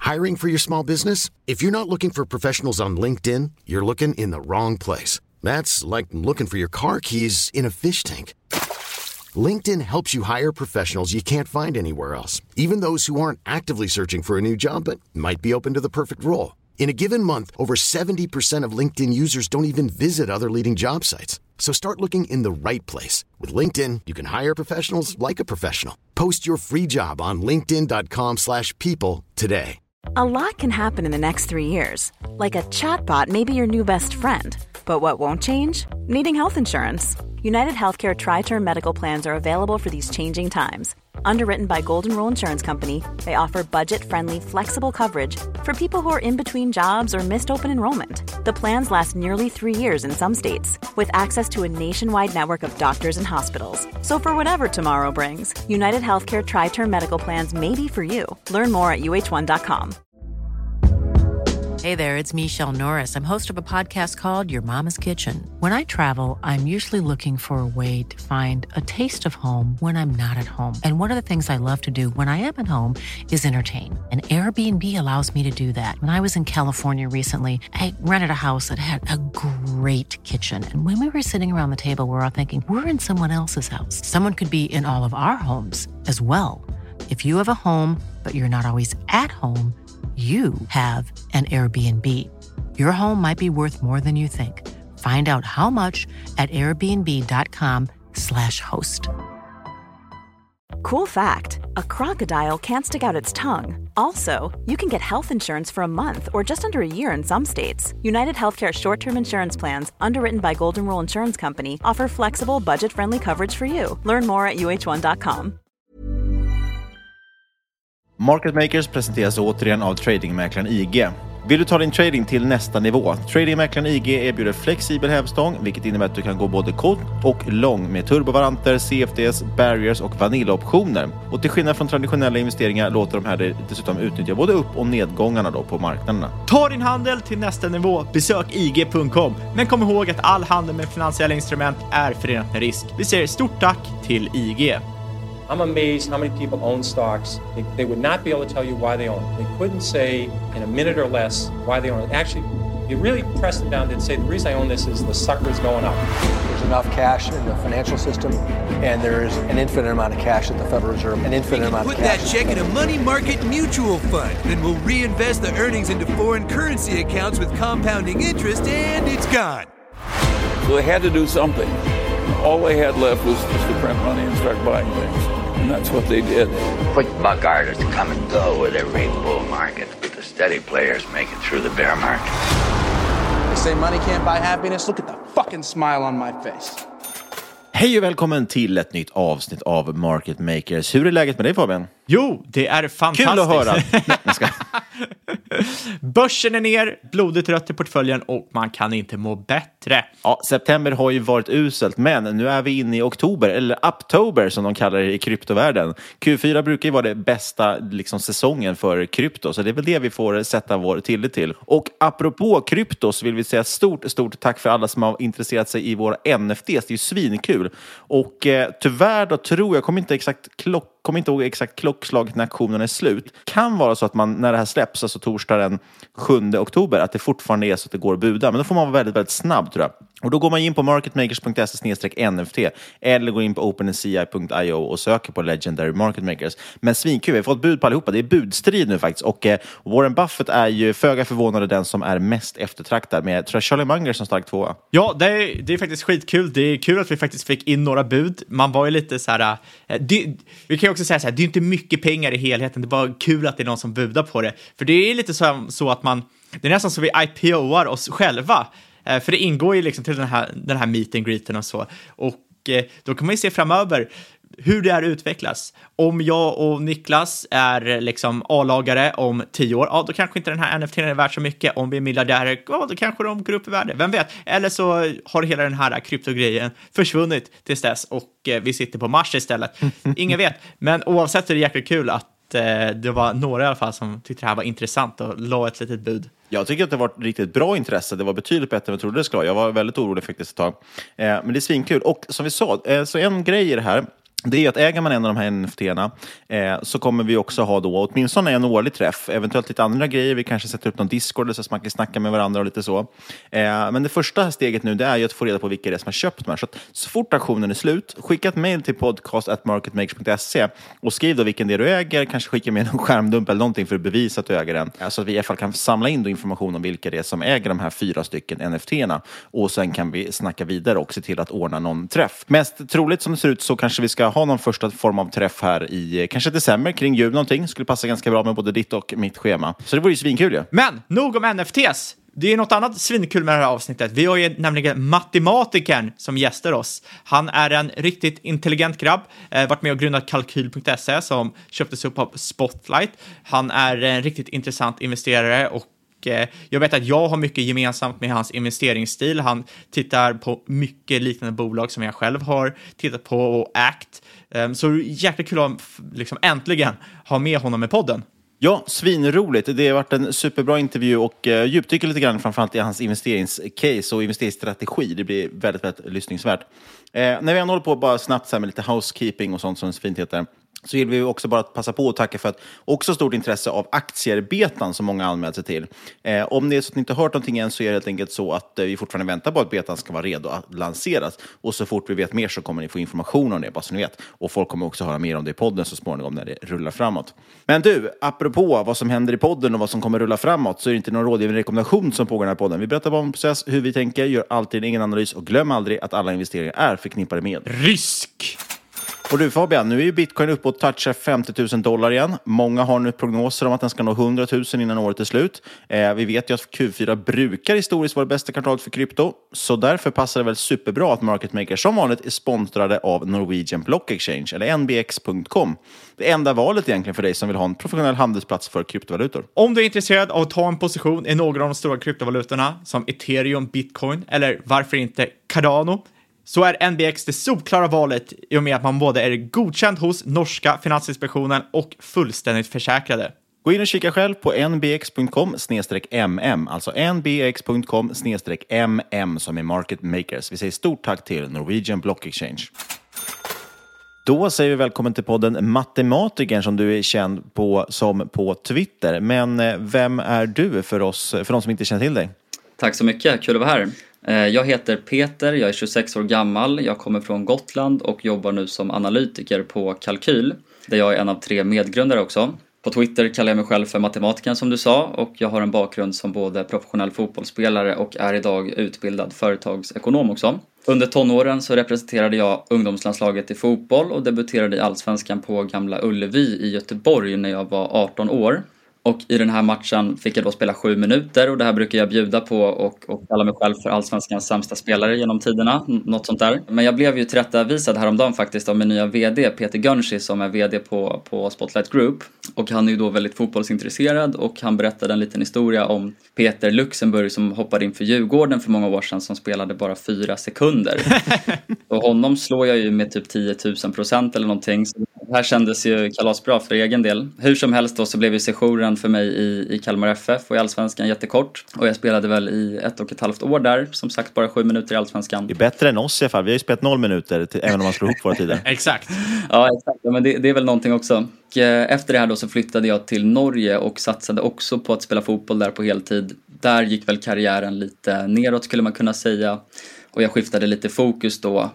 Hiring for your small business? If you're not looking for professionals on LinkedIn, you're looking in the wrong place. That's like looking for your car keys in a fish tank. LinkedIn helps you hire professionals you can't find anywhere else, even those who aren't actively searching for a new job but might be open to the perfect role. In a given month, over 70% of LinkedIn users don't even visit other leading job sites. So start looking in the right place. With LinkedIn, you can hire professionals like a professional. Post your free job on linkedin.com/people today. A lot can happen in the next 3 years. Like a chatbot may be your new best friend. But what won't change? Needing health insurance. United Healthcare Tri-Term Medical Plans are available for these changing times. Underwritten by Golden Rule Insurance Company, they offer budget-friendly, flexible coverage for people who are in between jobs or missed open enrollment. The plans last nearly 3 years in some states, with access to a nationwide network of doctors and hospitals. So for whatever tomorrow brings, United Healthcare Tri-Term Medical Plans may be for you. Learn more at uh1.com. Hey there, it's Michelle Norris. I'm host of a podcast called Your Mama's Kitchen. When I travel, I'm usually looking for a way to find a taste of home when I'm not at home. And one of the things I love to do when I am at home is entertain. And Airbnb allows me to do that. When I was in California recently, I rented a house that had a great kitchen. And when we were sitting around the table, we were all thinking, we're in someone else's house. Someone could be in all of our homes as well. If you have a home, but you're not always at home, you have an Airbnb. Your home might be worth more than you think. Find out how much at airbnb.com/host. Cool fact, a crocodile can't stick out its tongue. Also, you can get health insurance for a month or just under a year in some states. United Healthcare short-term insurance plans, underwritten by Golden Rule Insurance Company, offer flexible, budget-friendly coverage for you. Learn more at uh1.com. Market Makers presenteras återigen av tradingmäklaren IG. Vill du ta din trading till nästa nivå? Tradingmäklaren IG erbjuder flexibel hävstång, vilket innebär att du kan gå både kort och lång med turbovaranter, CFDs, barriers och vanillaoptioner. Och till skillnad från traditionella investeringar låter de här dessutom utnyttja både upp- och nedgångarna då på marknaderna. Ta din handel till nästa nivå. Besök IG.com. Men kom ihåg att all handel med finansiella instrument är förenat med risk. Vi säger stort tack till IG. I'm amazed how many people own stocks. They would not be able to tell you why they own it. They couldn't say in a minute or less why they own it. Actually, you really press them down and say the reason I own this is the sucker's going up. There's enough cash in the financial system, and there is an infinite amount of cash at the Federal Reserve. An infinite amount of cash. Put that check in a money market mutual fund. Then we'll reinvest the earnings into foreign currency accounts with compounding interest, and it's gone. So they had to do something. All they had left was just to print money and start buying things. And that's what they did. Quick buck artists come and go with every bull market, but the steady players make it through the bear market. They say money can't buy happiness. Look at the fucking smile on my face. Hej och välkommen till ett nytt avsnitt av Market Makers. Hur är läget med dig, Fabian? Jo, det är fantastiskt. Kul att höra. Börsen är ner, blodet rött i portföljen och man kan inte må bättre. Ja, september har ju varit uselt, men nu är vi inne i oktober, eller Uptober som de kallar det i kryptovärlden. Q4 brukar ju vara det bästa säsongen för krypto, så det är väl det vi får sätta vår tillit till. Och apropå krypto så vill vi säga stort tack för alla som har intresserat sig i våra NFTs. Det är ju svinkul. Och tyvärr då tror jag, kommer inte ihåg exakt klockslaget när auktionen är slut. Kan vara så att man, när det här släpps, alltså torsdag den 7 oktober, att det fortfarande är så att det går att buda. Men då får man vara väldigt, väldigt snabb, tror jag. Och då går man in på marketmakers.se/NFT eller går in på OpenSea.io och söker på Legendary Market Makers. Men svinkul, vi har fått bud på allihopa. Det är budstrid nu faktiskt. Och Warren Buffett är ju föga förvånade den som är mest eftertraktad med, tror jag, Charlie Munger som stark tvåa. Ja, det är faktiskt skitkul. Det är kul att vi faktiskt fick in några bud. Man var ju lite så här... vi kan ju också säga så här, det är inte mycket pengar i helheten. Det är bara kul att det är någon som budar på det. För det är lite så att man... Det är nästan så vi IPOar oss själva. För det ingår ju liksom till den här meet and greeten och så. Och då kan man ju se framöver hur det här utvecklas. Om jag och Niklas är liksom A-lagare om 10 år, ja, då kanske inte den här NFT är värd så mycket. Om vi är miljardärer, ja, då kanske de går upp i värde. Vem vet? Eller så har hela den här kryptogrejen försvunnit tills dess och vi sitter på Mars istället. Ingen vet. Men oavsett är det jäkligt kul att det var några i alla fall som tyckte det här var intressant och la ett litet bud. Jag tycker att det var ett riktigt bra intresse. Det var betydligt bättre än jag trodde det skulle vara. Jag var väldigt orolig faktiskt ett tag. Men det är svinkul. Och som vi sa, så en grej i det här det är att äger man en av de här NFT-erna så kommer vi också ha då åtminstone en årlig träff, eventuellt lite andra grejer, vi kanske sätter upp någon Discord så att man kan snacka med varandra och lite så. Men det första steget nu, det är ju att få reda på vilka det är som har köpt de här. Så fort aktionen är slut, skicka ett mejl till podcast@marketmakers.se och skriv då vilken det du äger, kanske skicka med en skärmdump eller någonting för att bevisa att du äger den. Så att vi i alla fall kan samla in då information om vilka det är som äger de här 4 stycken NFT-erna. Och sen kan vi snacka vidare och se till att ordna någon träff. Mest troligt som det ser ut så kanske vi ska ha någon första form av träff här i kanske december kring jul någonting. Skulle passa ganska bra med både ditt och mitt schema. Så det vore ju svinkul ju. Men nog om NFTs. Det är något annat svinkul med det här avsnittet. Vi har ju nämligen matematikern som gäster oss. Han är en riktigt intelligent grabb. Varit med och grundat kalkyl.se som köptes upp av Spotlight. Han är en riktigt intressant investerare och jag vet att jag har mycket gemensamt med hans investeringsstil. Han tittar på mycket liknande bolag som jag själv har tittat på och ägt. Så jäkligt kul att liksom äntligen ha med honom i podden. Ja, svinroligt. Det har varit en superbra intervju och djupdyker lite grann framförallt i hans investeringscase och investeringsstrategi. Det blir väldigt, väldigt lyssningsvärt. När vi håller på bara snabbt så här med lite housekeeping och sånt som så fint heter, så vill vi också bara passa på att tacka för att också stort intresse av aktierbetan som många anmält sig till. Om det är så att ni inte har hört någonting än så är det helt enkelt så att vi fortfarande väntar på att betan ska vara redo att lanseras. Och så fort vi vet mer så kommer ni få information om det, bara så ni vet. Och folk kommer också höra mer om det i podden så småningom när det rullar framåt. Men du, apropå vad som händer i podden och vad som kommer rulla framåt, så är det inte någon rådgivande rekommendation som pågår i den här podden. Vi berättar bara om process, hur vi tänker, gör alltid en egen analys och glöm aldrig att alla investeringar är förknippade med risk. Och du Fabian, nu är ju bitcoin uppe och touchar $50,000 igen. Många har nu prognoser om att den ska nå 100 000 innan året är slut. Vi vet ju att Q4 brukar historiskt vara det bästa kvartalet för krypto. Så därför passar det väl superbra att Market Maker som vanligt är sponsrade av Norwegian Block Exchange eller nbx.com. Det enda valet egentligen för dig som vill ha en professionell handelsplats för kryptovalutor. Om du är intresserad av att ta en position i några av de stora kryptovalutorna som Ethereum, Bitcoin eller varför inte Cardano, så är NBX det solklara valet i och med att man både är godkänd hos norska Finansinspektionen och fullständigt försäkrade. Gå in och kika själv på nbx.com/mm, alltså nbx.com/mm som är Market Makers. Vi säger stort tack till Norwegian Block Exchange. Då säger vi välkommen till podden Matematikern som du är känd på som på Twitter. Men vem är du för de som inte känner till dig? Tack så mycket, kul att vara här. Jag heter Peter, jag är 26 år gammal, jag kommer från Gotland och jobbar nu som analytiker på Kalkyl, där jag är en av 3 medgrundare också. På Twitter kallar jag mig själv för matematikern som du sa och jag har en bakgrund som både professionell fotbollsspelare och är idag utbildad företagsekonom också. Under tonåren så representerade jag ungdomslandslaget i fotboll och debuterade i Allsvenskan på Gamla Ullevi i Göteborg när jag var 18 år. Och i den här matchen fick jag då spela 7 minuter och det här brukar jag bjuda på och kalla mig själv för Allsvenskans sämsta spelare genom tiderna, något sånt där. Men jag blev ju tillrättavisad häromdagen faktiskt av min nya vd Peter Gönsi som är vd på Spotlight Group. Och han är ju då väldigt fotbollsintresserad och han berättade en liten historia om Peter Luxemburg som hoppade in för Djurgården för många år sedan som spelade bara 4 sekunder. Och honom slår jag ju med typ 10,000% eller någonting. Så det här kändes ju kalasbra för egen del. Hur som helst då så blev ju sessionen för mig i Kalmar FF och i Allsvenskan jättekort. Och jag spelade väl i 1,5 år där. Som sagt bara 7 minuter i Allsvenskan. Det är bättre än oss i alla fall. Vi har ju spelat 0 minuter även om man slår ihop våra tider. Exakt. Ja, exakt. Ja, men det är väl någonting också. Och efter det här då så flyttade jag till Norge och satsade också på att spela fotboll där på heltid. Där gick väl karriären lite neråt skulle man kunna säga. Och jag skiftade lite fokus då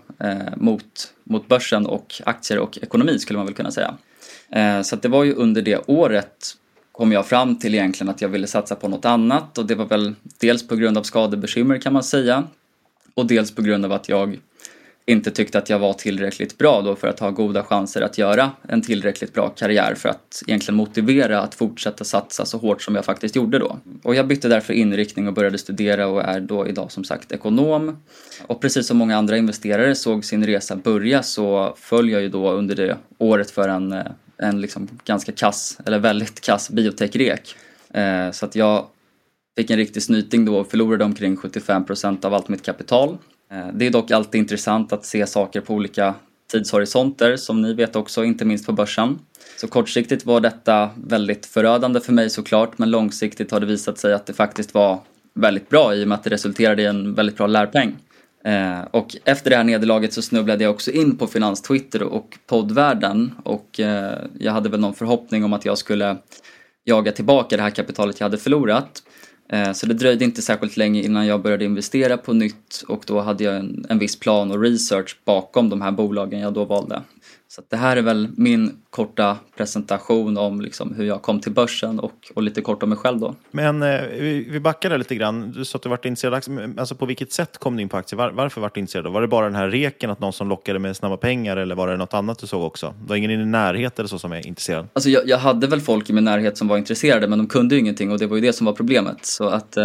mot börsen och aktier och ekonomi skulle man väl kunna säga. Så att det var ju under det året kom jag fram till egentligen att jag ville satsa på något annat. Och det var väl dels på grund av skadebekymmer kan man säga. Och dels på grund av att jag inte tyckte att jag var tillräckligt bra då för att ha goda chanser att göra en tillräckligt bra karriär för att egentligen motivera att fortsätta satsa så hårt som jag faktiskt gjorde då. Och jag bytte därför inriktning och började studera och är då idag som sagt ekonom. Och precis som många andra investerare såg sin resa börja så föll jag ju då under det året för en liksom ganska kass eller väldigt kass biotech-rek. Så att jag fick en riktig snyting då och förlorade omkring 75% av allt mitt kapital. Det är dock alltid intressant att se saker på olika tidshorisonter som ni vet också, inte minst på börsen. Så kortsiktigt var detta väldigt förödande för mig såklart, men långsiktigt har det visat sig att det faktiskt var väldigt bra i och med att det resulterade i en väldigt bra lärpeng. Och efter det här nederlaget så snubblade jag också in på Finans-Twitter och poddvärlden. Och jag hade väl någon förhoppning om att jag skulle jaga tillbaka det här kapitalet jag hade förlorat. Så det dröjde inte särskilt länge innan jag började investera på nytt. Och då hade jag en viss plan och research bakom de här bolagen jag då valde. Så att det här är väl min korta presentation om liksom hur jag kom till börsen och lite kort om mig själv då. Men vi backar där lite grann. Du sa att du varit intresserad. Alltså på vilket sätt kom du in på aktier? Varför var du intresserad? Var det bara den här reken att någon som lockade med snabba pengar eller var det något annat du såg också? Det var ingen i din närhet eller så som är intresserad? Alltså jag hade väl folk i min närhet som var intresserade men de kunde ju ingenting och det var ju det som var problemet. Så att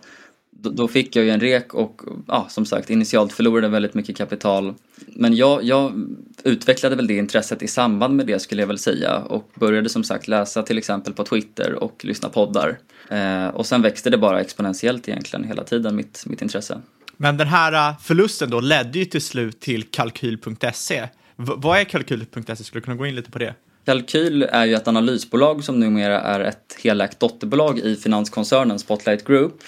då fick jag ju en rek och som sagt initialt förlorade väldigt mycket kapital. Men jag utvecklade väl det intresset i samband med det skulle jag väl säga. Och började som sagt läsa till exempel på Twitter och lyssna poddar. Och sen växte det bara exponentiellt egentligen hela tiden mitt intresse. Men den här förlusten då ledde ju till slut till Kalkyl.se. Vad är Kalkyl.se? Skulle du kunna gå in lite på det? Kalkyl är ju ett analysbolag som numera är ett helägt dotterbolag i finanskoncernen Spotlight Group.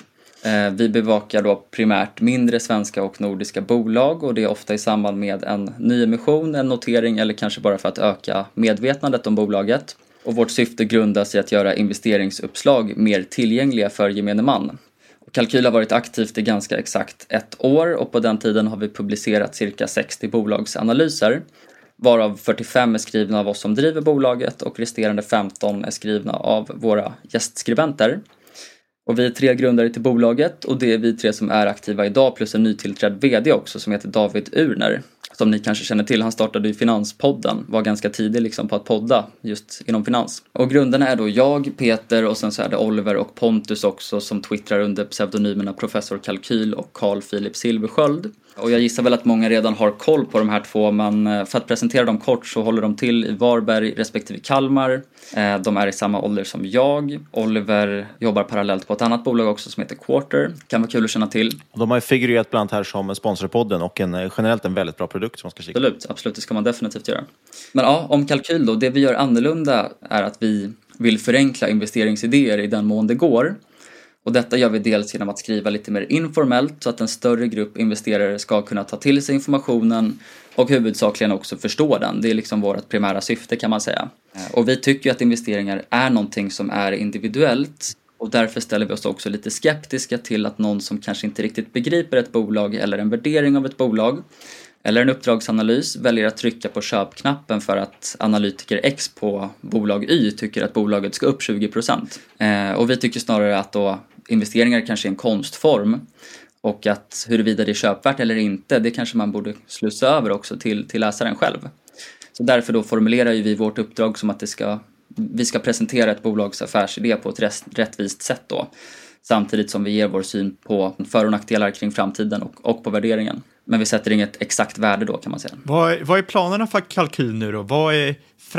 Vi bevakar då primärt mindre svenska och nordiska bolag och det är ofta i samband med en nyemission, en notering eller kanske bara för att öka medvetandet om bolaget. Och vårt syfte grundas i att göra investeringsuppslag mer tillgängliga för gemene man. Kalkyl har varit aktivt i ganska exakt 1 år och på den tiden har vi publicerat cirka 60 bolagsanalyser. Varav 45 är skrivna av oss som driver bolaget och resterande 15 är skrivna av våra gästskribenter. Och vi är 3 grundare till bolaget och det är vi 3 som är aktiva idag plus en nytillträdd vd också som heter David Urner. Som ni kanske känner till, han startade ju Finanspodden, var ganska tidig liksom på att podda just inom finans. Och grundarna är då jag, Peter och sen så är det Oliver och Pontus också som twittrar under pseudonymerna Professor Kalkyl och Carl Philip Silversköld. Och jag gissar väl att många redan har koll på de här 2 men för att presentera dem kort så håller de till i Varberg respektive Kalmar. De är i samma ålder som jag. Oliver jobbar parallellt på ett annat bolag också som heter Quarter. Kan vara kul att känna till. De har ju figurerat bland annat här som sponsorpodden och generellt en väldigt bra produkt som man ska kika. Absolut, det ska man definitivt göra. Men ja, om Kalkyl då. Det vi gör annorlunda är att vi vill förenkla investeringsidéer i den mån det går. Och detta gör vi dels genom att skriva lite mer informellt så att en större grupp investerare ska kunna ta till sig informationen och huvudsakligen också förstå den. Det är liksom vårt primära syfte kan man säga. Och vi tycker att investeringar är någonting som är individuellt och därför ställer vi oss också lite skeptiska till att någon som kanske inte riktigt begriper ett bolag eller en värdering av ett bolag eller en uppdragsanalys väljer att trycka på köpknappen för att analytiker X på bolag Y tycker att bolaget ska upp 20%. Och vi tycker snarare att då investeringar kanske är en konstform och att huruvida det är köpvärt eller inte, det kanske man borde slussa över också till läsaren själv. Så därför då formulerar ju vi vårt uppdrag som att vi ska presentera ett bolags affärsidé på ett rättvist sätt då. Samtidigt som vi ger vår syn på för- och nackdelar kring framtiden och på värderingen. Men vi sätter inget exakt värde då kan man säga. Vad är planerna för Kalkyl nu då? Vad är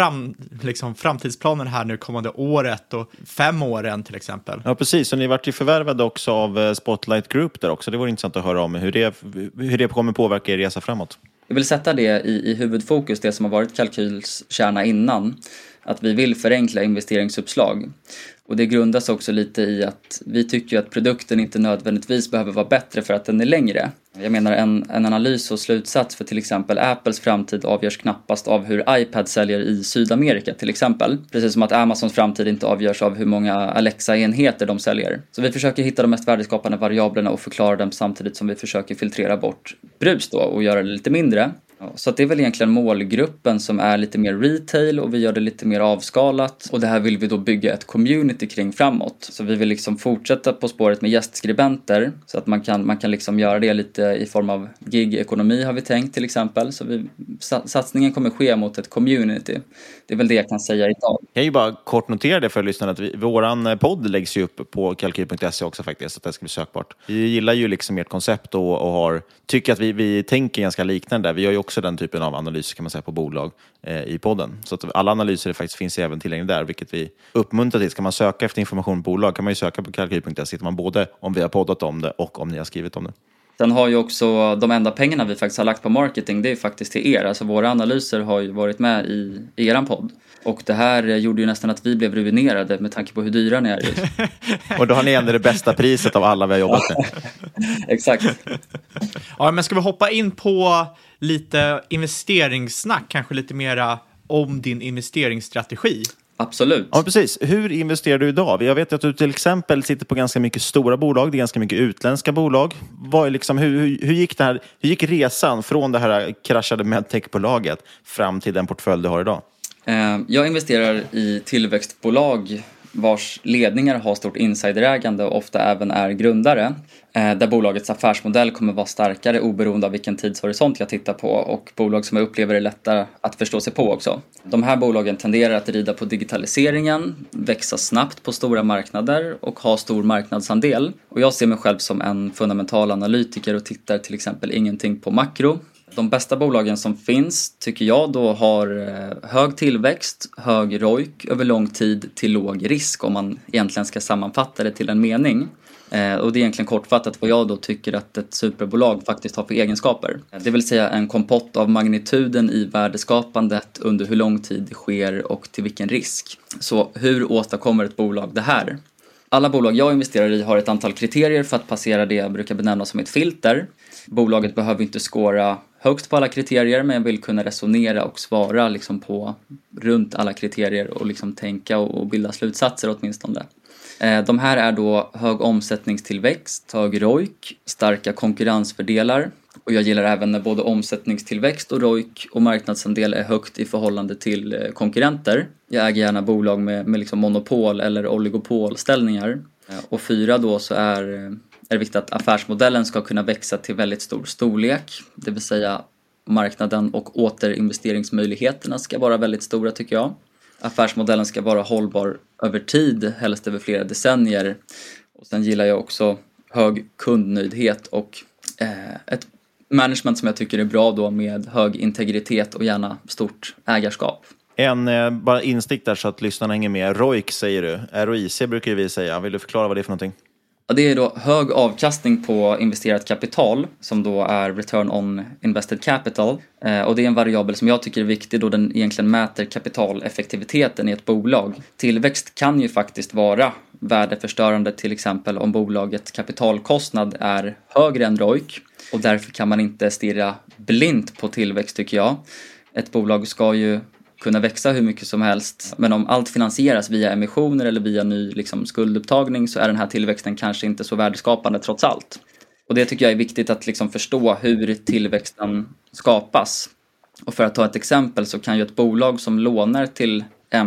framtidsplanen här nu kommande året och 5 åren till exempel? Ja, precis. Så ni varit ju förvärvade också av Spotlight Group där också. Det vore intressant att höra om hur det kommer påverka er resa framåt. Jag vill sätta det i huvudfokus, det som har varit Kalkyls kärna innan. Att vi vill förenkla investeringsuppslag. Och det grundas också lite i att vi tycker att produkten inte nödvändigtvis behöver vara bättre för att den är längre. Jag menar en analys och slutsats för till exempel Apples framtid avgörs knappast av hur iPad säljer i Sydamerika till exempel. Precis som att Amazons framtid inte avgörs av hur många Alexa-enheter de säljer. Så vi försöker hitta de mest värdeskapande variablerna och förklara dem samtidigt som vi försöker filtrera bort brus då och göra det lite mindre. Så att det är väl egentligen målgruppen som är lite mer retail och vi gör det lite mer avskalat. Och det här vill vi då bygga ett community kring framåt. Så vi vill liksom fortsätta på spåret med gästskribenter så att man kan liksom göra det lite i form av gig-ekonomi har vi tänkt till exempel. Så satsningen kommer ske mot ett community. Det är väl det jag kan säga idag. Jag kan ju bara kort notera det för lyssnarna att våran podd läggs ju upp på kalkyl.se också faktiskt, så att det ska bli sökbart. Vi gillar ju liksom ert koncept och tycker att vi tänker ganska liknande där. Vi gör ju också den typen av analyser kan man säga på bolag i podden. Så att alla analyser faktiskt finns även tillgängliga där, vilket vi uppmuntrar till. Ska man söka efter information på bolag kan man ju söka på kalkyl.se. Hittar man både om vi har poddat om det och om ni har skrivit om det. Sen har ju också de enda pengarna vi faktiskt har lagt på marketing, det är faktiskt till er. Alltså våra analyser har ju varit med i eran podd. Och det här gjorde ju nästan att vi blev ruinerade med tanke på hur dyra ni är just. Och då har ni ändå det bästa priset av alla vi har jobbat med. Exakt. Ja, men ska vi hoppa in på lite investeringssnack, kanske lite mera om din investeringsstrategi? Absolut. Ja, precis. Hur investerar du idag? Jag vet att du till exempel sitter på ganska mycket stora bolag. Det är ganska mycket utländska bolag. Vad är liksom, hur gick det här? Hur gick resan från det här kraschade medtechbolaget fram till den portfölj du har idag? Jag investerar i tillväxtbolag vars ledningar har stort insiderägande och ofta även är grundare. Där bolagets affärsmodell kommer vara starkare oberoende av vilken tidshorisont jag tittar på, och bolag som jag upplever är lättare att förstå sig på också. De här bolagen tenderar att rida på digitaliseringen, växa snabbt på stora marknader och ha stor marknadsandel. Och jag ser mig själv som en fundamental analytiker och tittar till exempel ingenting på makro. De bästa bolagen som finns tycker jag då har hög tillväxt, hög ROIC över lång tid till låg risk, om man egentligen ska sammanfatta det till en mening. Och det är egentligen kortfattat vad jag då tycker att ett superbolag faktiskt har för egenskaper. Det vill säga en kompott av magnituden i värdeskapandet under hur lång tid det sker och till vilken risk. Så hur åstadkommer ett bolag det här? Alla bolag jag investerar i har ett antal kriterier för att passera det jag brukar benämna som ett filter. Bolaget behöver inte skåra högst på alla kriterier, men jag vill kunna resonera och svara liksom på runt alla kriterier och liksom tänka och bilda slutsatser åtminstone. De här är då hög omsättningstillväxt, hög ROIC, starka konkurrensfördelar, och jag gillar även när både omsättningstillväxt och ROIC och marknadsandel är högt i förhållande till konkurrenter. Jag äger gärna bolag med liksom monopol eller oligopolställningar. Och 4 då så är det viktigt att affärsmodellen ska kunna växa till väldigt stor storlek. Det vill säga marknaden och återinvesteringsmöjligheterna ska vara väldigt stora tycker jag. Affärsmodellen ska vara hållbar över tid, helst över flera decennier. Och sen gillar jag också hög kundnöjdhet och ett management som jag tycker är bra då med hög integritet och gärna stort ägarskap. Bara instick där så att lyssnarna hänger med. ROIC säger du. ROIC brukar vi säga. Vill du förklara vad det är för någonting? Ja, det är då hög avkastning på investerat kapital som då är return on invested capital. Och det är en variabel som jag tycker är viktig då den egentligen mäter kapitaleffektiviteten i ett bolag. Tillväxt kan ju faktiskt vara värdeförstörande, till exempel om bolagets kapitalkostnad är högre än ROIC. Och därför kan man inte stirra blint på tillväxt tycker jag. Ett bolag ska ju kunna växa hur mycket som helst. Men om allt finansieras via emissioner eller via ny liksom, skuldupptagning så är den här tillväxten kanske inte så värdeskapande trots allt. Och det tycker jag är viktigt att liksom, förstå hur tillväxten skapas. Och för att ta ett exempel så kan ju ett bolag som lånar till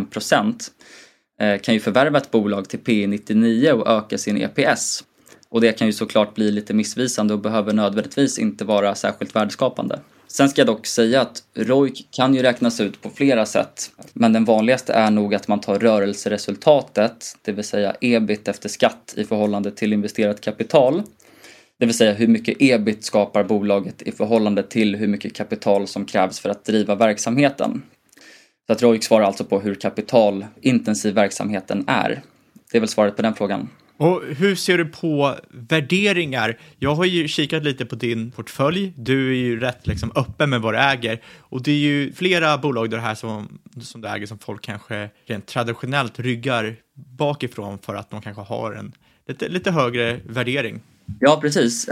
1% kan ju förvärva ett bolag till P/99 och öka sin EPS. Och det kan ju såklart bli lite missvisande och behöver nödvändigtvis inte vara särskilt värdeskapande. Sen ska jag dock säga att ROIC kan ju räknas ut på flera sätt. Men den vanligaste är nog att man tar rörelseresultatet, det vill säga EBIT efter skatt i förhållande till investerat kapital. Det vill säga hur mycket EBIT skapar bolaget i förhållande till hur mycket kapital som krävs för att driva verksamheten. Så att ROIC svarar alltså på hur kapitalintensiv verksamheten är. Det är väl svaret på den frågan. Och hur ser du på värderingar? Jag har ju kikat lite på din portfölj. Du är ju rätt liksom öppen med vad du äger. Och det är ju flera bolag där här som du äger som folk kanske rent traditionellt ryggar bakifrån för att de kanske har en lite högre värdering. Ja, precis.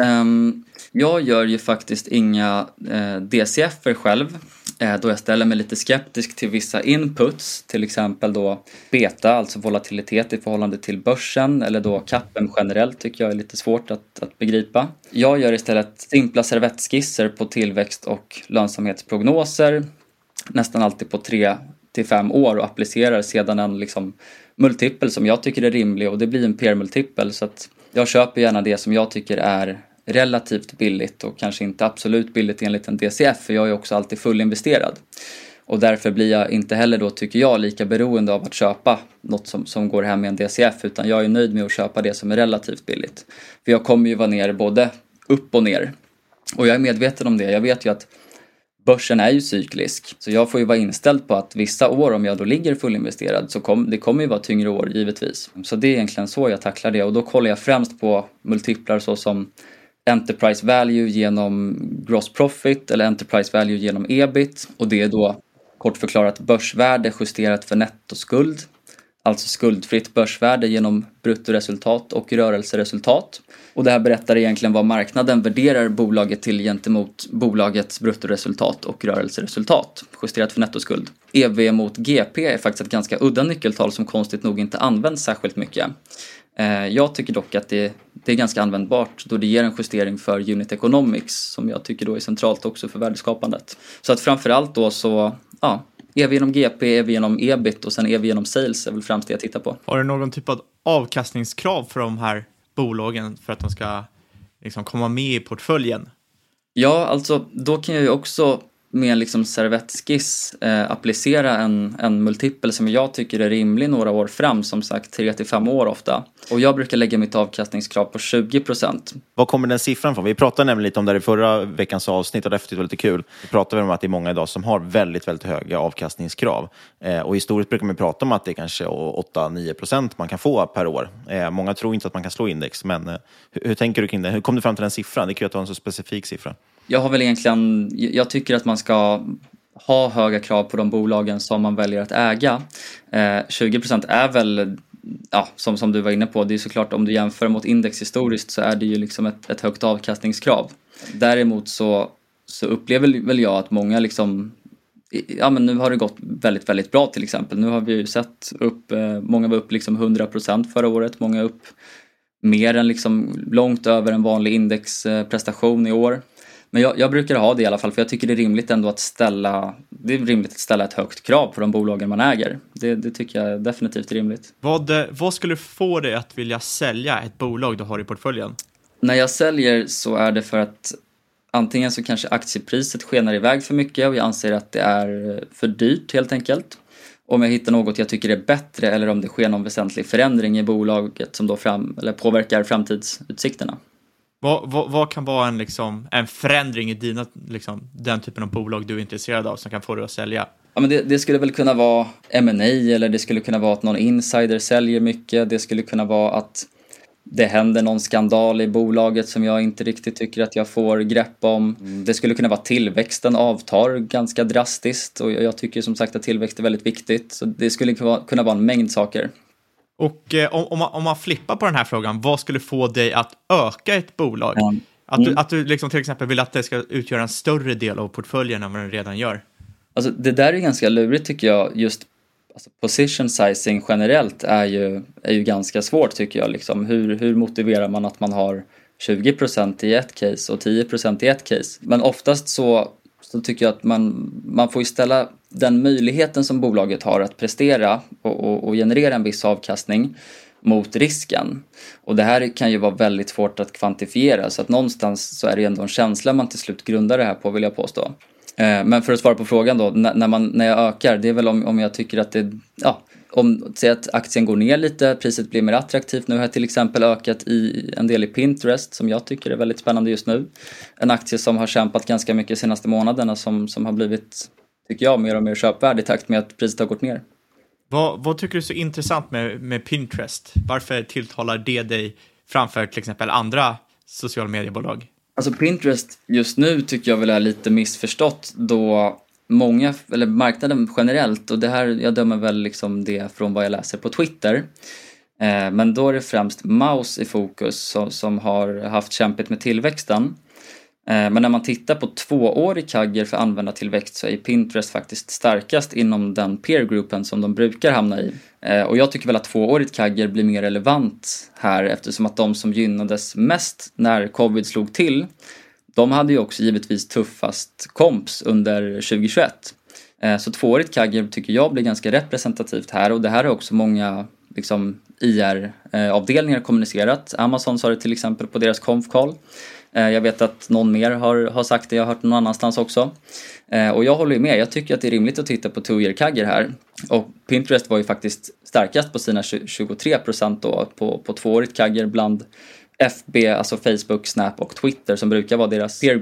Jag gör ju faktiskt inga DCF-er själv. Då jag ställer mig lite skeptisk till vissa inputs, till exempel då beta, alltså volatilitet i förhållande till börsen, eller då kappen generellt tycker jag är lite svårt att begripa. Jag gör istället simpla servettskisser på tillväxt- och lönsamhetsprognoser, nästan alltid på 3 till 5 år, och applicerar sedan en liksom multipel som jag tycker är rimlig, och det blir en peer-multipel, så att jag köper gärna det som jag tycker är relativt billigt och kanske inte absolut billigt enligt en DCF, för jag är också alltid fullinvesterad. Och därför blir jag inte heller då, tycker jag, lika beroende av att köpa något som går hem med en DCF, utan jag är nöjd med att köpa det som är relativt billigt. För jag kommer ju vara ner både upp och ner. Och jag är medveten om det. Jag vet ju att börsen är ju cyklisk, så jag får ju vara inställd på att vissa år, om jag då ligger fullinvesterad, så det kommer ju vara tyngre år givetvis. Så det är egentligen så jag tacklar det, och då kollar jag främst på multiplar så som enterprise value genom gross profit eller enterprise value genom ebit, och det är då kort förklarat börsvärde justerat för nettoskuld, alltså skuldfritt börsvärde genom bruttoresultat och rörelseresultat. Och det här berättar egentligen vad marknaden värderar bolaget till gentemot bolagets bruttoresultat och rörelseresultat justerat för nettoskuld. EV mot GP är faktiskt ett ganska udda nyckeltal som konstigt nog inte används särskilt mycket. Jag tycker dock att det är ganska användbart då det ger en justering för unit economics som jag tycker då är centralt också för värdeskapandet. Så att framförallt då så, EV genom GP, EV genom ebit och sen EV genom sales är väl främst det jag tittar på. Har du någon typ av avkastningskrav för de här bolagen för att de ska liksom komma med i portföljen? Ja, alltså då kan jag ju också med en liksom servettskiss applicera en multipel som jag tycker är rimlig några år fram, som sagt 3-5 år ofta. Och jag brukar lägga mitt avkastningskrav på 20%. Vad kommer den siffran från? Vi pratade nämligen lite om det i förra veckans avsnitt och det var lite kul. Vi pratade om att det är många idag som har väldigt, väldigt höga avkastningskrav. Och historiskt brukar man prata om att det är kanske 8-9% man kan få per år. Många tror inte att man kan slå index, men hur tänker du kring det? Hur kom du fram till den siffran? Det är kul att ha en så specifik siffra. Jag tycker att man ska ha höga krav på de bolagen som man väljer att äga. 20% är väl, som du var inne på, det är såklart om du jämför mot index historiskt så är det ju liksom ett högt avkastningskrav. Däremot så upplever väl jag att många liksom, men nu har det gått väldigt, väldigt bra till exempel. Nu har vi ju sett upp, många var upp liksom 100% förra året, många upp mer än liksom långt över en vanlig indexprestation i år. Men jag brukar ha det i alla fall, för jag tycker det är rimligt ändå att ställa ett högt krav på de bolagen man äger. Det tycker jag definitivt är rimligt. Vad skulle få dig att vilja sälja ett bolag du har i portföljen? När jag säljer så är det för att antingen så kanske aktiepriset skenar iväg för mycket och jag anser att det är för dyrt helt enkelt. Om jag hittar något jag tycker är bättre eller om det sker någon väsentlig förändring i bolaget som då påverkar framtidsutsikterna. Vad kan vara en förändring i dina, den typen av bolag du är intresserad av som kan få dig att sälja? Ja, men det skulle väl kunna vara M&A, eller det skulle kunna vara att någon insider säljer mycket. Det skulle kunna vara att det händer någon skandal i bolaget som jag inte riktigt tycker att jag får grepp om. Det skulle kunna vara att tillväxten avtar ganska drastiskt och jag tycker som sagt att tillväxt är väldigt viktigt. Så det skulle kunna vara en mängd saker. Och om man flippar på den här frågan, vad skulle få dig att öka ett bolag? Att du liksom till exempel vill att det ska utgöra en större del av portföljen än vad den redan gör? Alltså det där är ganska lurigt tycker jag. Just position sizing generellt är ju ganska svårt tycker jag. Liksom. Hur motiverar man att man har 20% i ett case och 10% i ett case? Men oftast så tycker jag att man får ju ställa den möjligheten som bolaget har att prestera och generera en viss avkastning mot risken. Och det här kan ju vara väldigt svårt att kvantifiera, så att någonstans så är det ändå en känsla man till slut grundar det här på, vill jag påstå. Men för att svara på frågan då, när jag ökar, det är väl om jag tycker att det, säg att aktien går ner lite, priset blir mer attraktivt. Nu har jag till exempel ökat i en del i Pinterest som jag tycker är väldigt spännande just nu. En aktie som har kämpat ganska mycket de senaste månaderna som har blivit, tycker jag, mer och mer köpvärd i takt med att priset har gått ner. Vad tycker du är så intressant med Pinterest? Varför tilltalar det dig framför till exempel andra sociala mediebolag? Alltså Pinterest just nu tycker jag väl är lite missförstått då många, eller marknaden generellt, och det här, jag dömer väl liksom det från vad jag läser på Twitter. Men då är det främst Mouse i fokus som har haft kämpigt med tillväxten. Men när man tittar på 2-årig kagger för användartillväxt så är Pinterest faktiskt starkast inom den peergruppen som de brukar hamna i. Och jag tycker väl att 2-årigt kagger blir mer relevant här eftersom att de som gynnades mest när covid slog till, de hade ju också givetvis tuffast komps under 2021. Så 2-årigt kagger tycker jag blir ganska representativt här, och det här är också många IR-avdelningar kommunicerat. Amazon sa det till exempel på deras conf-call. Jag vet att någon mer har sagt det, jag har hört någon annanstans också. Och jag håller med, jag tycker att det är rimligt att titta på 2-year kagger här. Och Pinterest var ju faktiskt starkast på sina 23% då på 2-årigt kagger bland FB, alltså Facebook, Snap och Twitter som brukar vara deras peer group.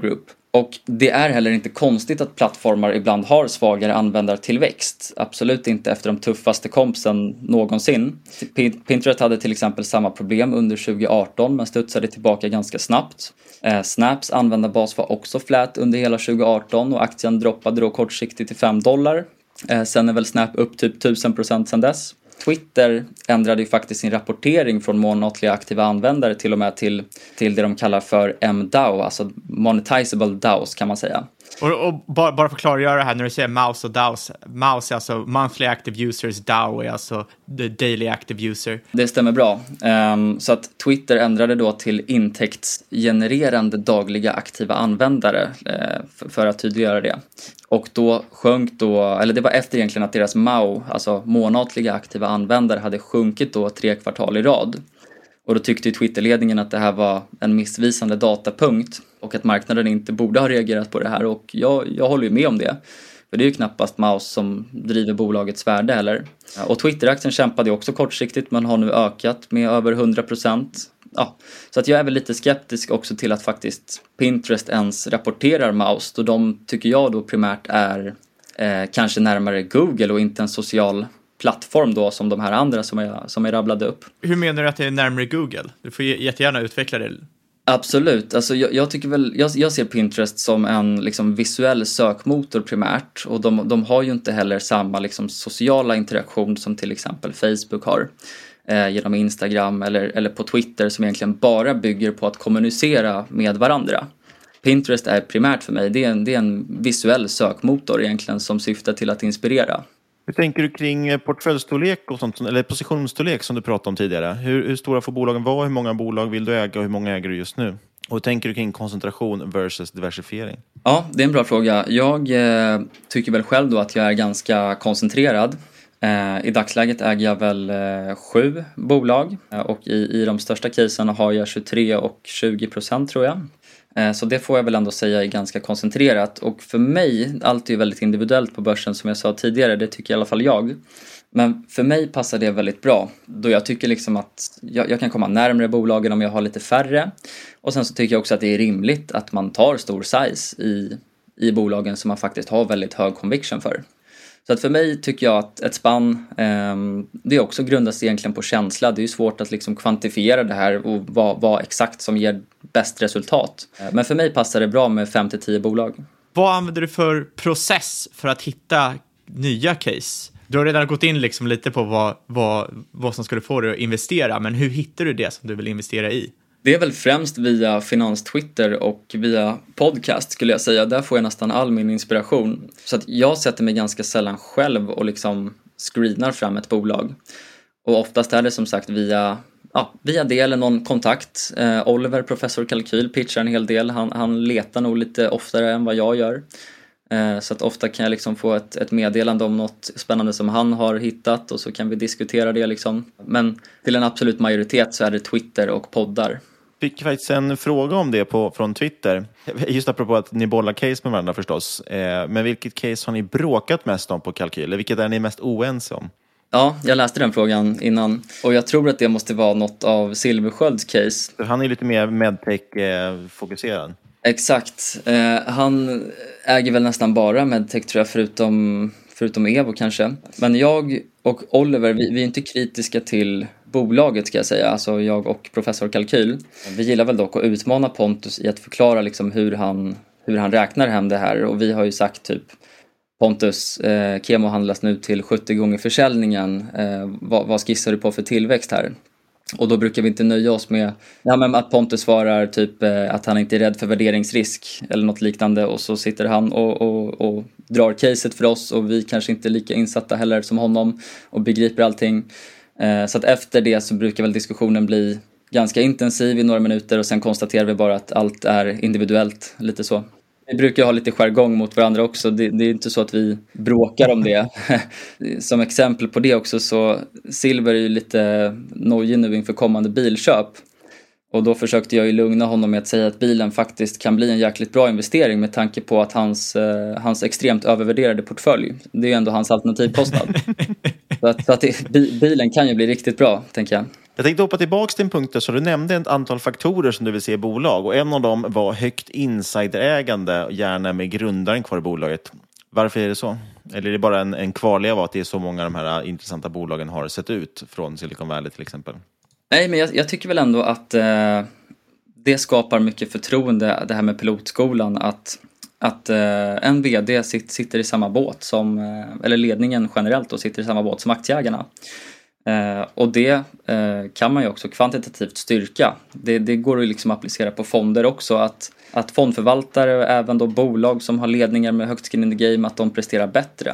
Och det är heller inte konstigt att plattformar ibland har svagare användartillväxt. Absolut inte efter de tuffaste kompsen någonsin. Pinterest hade till exempel samma problem under 2018 men studsade tillbaka ganska snabbt. Snaps användarbas var också flat under hela 2018 och aktien droppade då kortsiktigt till $5. Sen är väl Snap upp typ 1000% sedan dess. Twitter ändrade ju faktiskt sin rapportering från månatliga aktiva användare till och med till det de kallar för MDAO, alltså monetizable DAOs kan man säga. Och bara för att klargöra det här, när du säger MAUs och DAOs, MAUs är alltså monthly active users, DAO är alltså the daily active user. Det stämmer bra. Så att Twitter ändrade då till intäktsgenererande dagliga aktiva användare för att tydliggöra det. Och då sjönk eller det var efter egentligen att deras MAU, alltså månatliga aktiva användare, hade sjunkit då 3 kvartal i rad. Och då tyckte ju Twitterledningen att det här var en missvisande datapunkt och att marknaden inte borde ha reagerat på det här. Och jag håller ju med om det. För det är ju knappast MAUs som driver bolagets värde heller. Och Twitter-aktien kämpade ju också kortsiktigt men har nu ökat med över 100%. Ja, så att jag är väl lite skeptisk också till att faktiskt Pinterest ens rapporterar MAUs. Då de tycker jag då primärt är kanske närmare Google och inte en social plattform då som de här andra som jag rabblade upp. Hur menar du att det är närmare Google? Du får jättegärna utveckla det. Absolut, alltså jag tycker väl, jag ser Pinterest som en liksom visuell sökmotor primärt och de har ju inte heller samma liksom sociala interaktion som till exempel Facebook har genom Instagram eller på Twitter som egentligen bara bygger på att kommunicera med varandra. Pinterest är primärt för mig, det är en visuell sökmotor egentligen som syftar till att inspirera. Hur tänker du kring portföljstorlek och sånt, eller positionsstorlek som du pratade om tidigare? Hur stora får bolagen vara? Hur många bolag vill du äga och hur många äger du just nu? Och hur tänker du kring koncentration versus diversifiering? Ja, det är en bra fråga. Jag tycker väl själv då att jag är ganska koncentrerad. I dagsläget äger jag väl 7 bolag och i de största caserna har jag 23 och 20% tror jag. Så det får jag väl ändå säga är ganska koncentrerat. Och för mig, allt är ju väldigt individuellt på börsen som jag sa tidigare, det tycker i alla fall jag. Men för mig passar det väldigt bra. Då jag tycker liksom att jag kan komma närmare bolagen om jag har lite färre. Och sen så tycker jag också att det är rimligt att man tar stor size i bolagen som man faktiskt har väldigt hög conviction för. Så att för mig tycker jag att ett spann, det också grundas egentligen på känsla. Det är ju svårt att liksom kvantifiera det här och vad exakt som ger bäst resultat. Men för mig passar det bra med 5-10 bolag. Vad använder du för process för att hitta nya case? Du har redan gått in liksom lite på vad som skulle få dig att investera. Men hur hittar du det som du vill investera i? Det är väl främst via Finans-Twitter och via podcast skulle jag säga. Där får jag nästan all min inspiration. Så att jag sätter mig ganska sällan själv och liksom screenar fram ett bolag. Och oftast är det som sagt via det eller någon kontakt. Oliver, professor kalkyl, pitchar en hel del. Han letar nog lite oftare än vad jag gör. Så att ofta kan jag liksom få ett meddelande om något spännande som han har hittat och så kan vi diskutera det liksom. Men till en absolut majoritet så är det Twitter och poddar. Fick faktiskt en fråga om det från Twitter. Just apropå att ni bollar case med varandra förstås. Men vilket case har ni bråkat mest om på kalkyl? Vilket är ni mest oense om? Ja, jag läste den frågan innan och jag tror att det måste vara något av Silverskölds case. Han är lite mer medtech-fokuserad. Exakt. Han äger väl nästan bara medtech tror jag förutom Evo kanske. Men jag och Oliver, vi är inte kritiska till bolaget ska jag säga. Alltså jag och professor kalkyl. Vi gillar väl dock att utmana Pontus i att förklara liksom hur han räknar hem det här. Och vi har ju sagt typ Pontus, Kemo handlas nu till 70 gånger försäljningen. Vad skissar du på för tillväxt här? Och då brukar vi inte nöja oss med att Pontus svarar typ att han inte är rädd för värderingsrisk eller något liknande. Och så sitter han och drar caset för oss och vi kanske inte är lika insatta heller som honom och begriper allting. Så att efter det så brukar väl diskussionen bli ganska intensiv i några minuter och sen konstaterar vi bara att allt är individuellt, lite så. Vi brukar ha lite jargong mot varandra också. Det är inte så att vi bråkar om det. Som exempel på det också så Silver är ju lite nojig nu inför kommande bilköp. Och då försökte jag ju lugna honom med att säga att bilen faktiskt kan bli en jäkligt bra investering med tanke på att hans extremt övervärderade portfölj. Det är ju ändå hans alternativkostnad. så att bilen kan ju bli riktigt bra, tänker jag. Jag tänkte hoppa tillbaka till en punkt där, så du nämnde ett antal faktorer som du vill se i bolag, och en av dem var högt insiderägande, gärna med grundaren kvar i bolaget. Varför är det så? Eller är det bara en kvarleva att det är så många av de här intressanta bolagen har sett ut från Silicon Valley till exempel? Nej, men jag tycker väl ändå att det skapar mycket förtroende, det här med pilotskolan, att en vd sitter i samma båt som, eller ledningen generellt då, sitter i samma båt som aktieägarna. Och det kan man ju också kvantitativt styrka. Det går ju liksom att applicera på fonder också, att fondförvaltare och även då bolag som har ledningar med högt skin in the game, att de presterar bättre.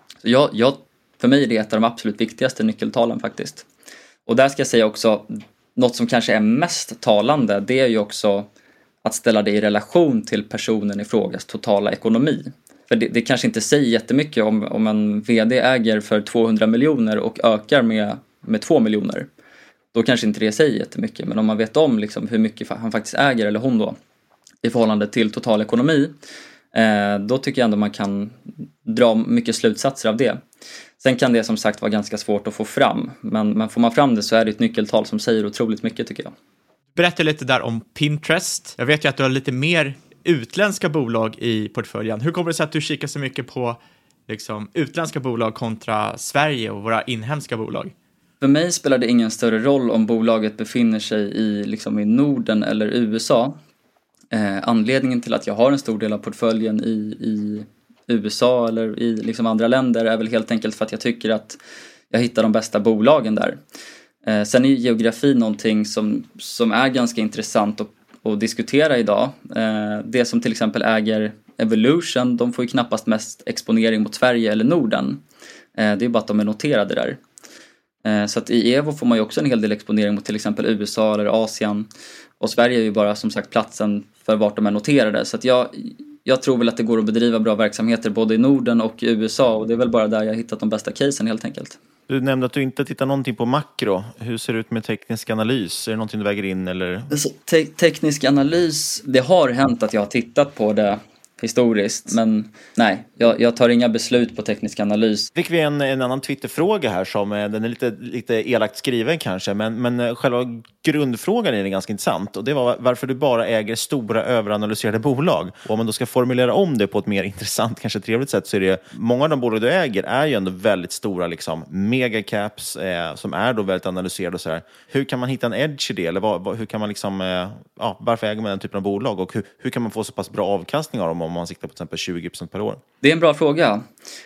Så för mig är det ett av de absolut viktigaste nyckeltalen faktiskt. Och där ska jag säga också, något som kanske är mest talande, det är ju också att ställa det i relation till personen i frågas totala ekonomi. För det kanske inte säger jättemycket om en vd äger för 200 miljoner och ökar med 2 miljoner. Då kanske inte det säger jättemycket. Men om man vet om liksom hur mycket han faktiskt äger, eller hon då, i förhållande till total ekonomi, då tycker jag ändå man kan dra mycket slutsatser av det. Sen kan det som sagt vara ganska svårt att få fram. Men får man fram det så är det ett nyckeltal som säger otroligt mycket, tycker jag. Berätta lite där om Pinterest. Jag vet ju att du har lite mer utländska bolag i portföljen. Hur kommer det sig att du kikar så mycket på liksom, utländska bolag kontra Sverige och våra inhemska bolag? För mig spelar det ingen större roll om bolaget befinner sig i Norden eller USA. Anledningen till att jag har en stor del av portföljen i USA eller i liksom andra länder är väl helt enkelt för att jag tycker att jag hittar de bästa bolagen där. Sen är geografi någonting som är ganska intressant att diskutera idag. Det som till exempel äger Evolution, de får ju knappast mest exponering mot Sverige eller Norden. Det är bara att de är noterade där. Så att i Evo får man ju också en hel del exponering mot till exempel USA eller Asien. Och Sverige är ju bara som sagt platsen för vart de är noterade. Så att jag tror väl att det går att bedriva bra verksamheter både i Norden och i USA. Och det är väl bara där jag har hittat de bästa casen helt enkelt. Du nämnde att du inte tittar någonting på makro. Hur ser det ut med teknisk analys? Är det någonting du väger in? Eller? Alltså, teknisk analys, det har hänt att jag har tittat på det historiskt. Men nej, jag tar inga beslut på teknisk analys. Fick vi en annan Twitterfråga här som den är lite elakt skriven kanske. Men själva grundfrågan är ganska intressant. Och det var varför du bara äger stora överanalyserade bolag. Och om man då ska formulera om det på ett mer intressant, kanske trevligt sätt, så är det många av de bolag du äger är ju ändå väldigt stora liksom megacaps som är då väldigt analyserade och så här. Hur kan man hitta en edge i det? Eller hur kan man liksom, varför äger man den typen av bolag? Och hur kan man få så pass bra avkastning av dem om man siktar på till exempel 20% per år? Det är en bra fråga.